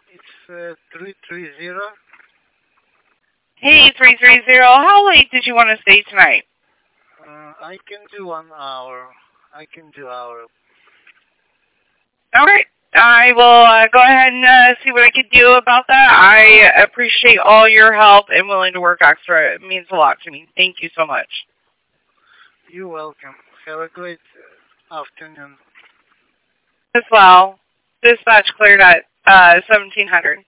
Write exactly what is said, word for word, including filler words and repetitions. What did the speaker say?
It's uh, three three zero. Hey, three three zero. How late did you want to stay tonight? Uh, I can do one hour. I can do hour. All right. I will uh, go ahead and uh, see what I can do about that. I appreciate all your help and willing to work extra. It means a lot to me. Thank you so much. You're welcome. Have a great afternoon. As well, dispatch cleared at uh, seventeen hundred.